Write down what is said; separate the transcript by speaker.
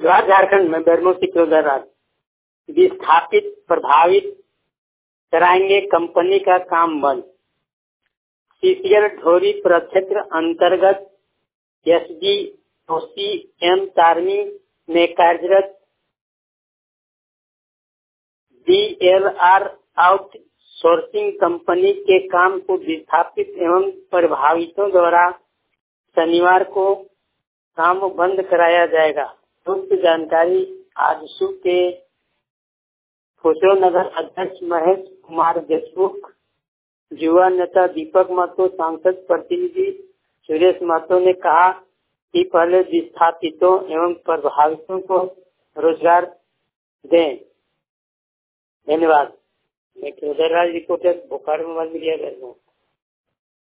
Speaker 1: गुजरात झारखंड में बेरमो सिक्योर विस्थापित प्रभावित कराएंगे कंपनी का काम बंद। सीसीएल ढोरी प्रक्षेत्र अंतर्गत एसडीओसीएम तारनी में कार्यरत डीएलआर आउटसोर्सिंग कंपनी के काम को विस्थापित एवं प्रभावितों द्वारा शनिवार को काम बंद कराया जाएगा। उक्त जानकारी आजसू के खुसरो नगर अध्यक्ष महेश कुमार देशमुख, युवा नेता दीपक महतो, सांसद प्रतिनिधि सुरेश महतो ने कहा कि पहले विस्थापितों एवं प्रभावितों को रोजगार दें। धन्यवाद। मैं Kedarraj reporter, Bokaro mobile media.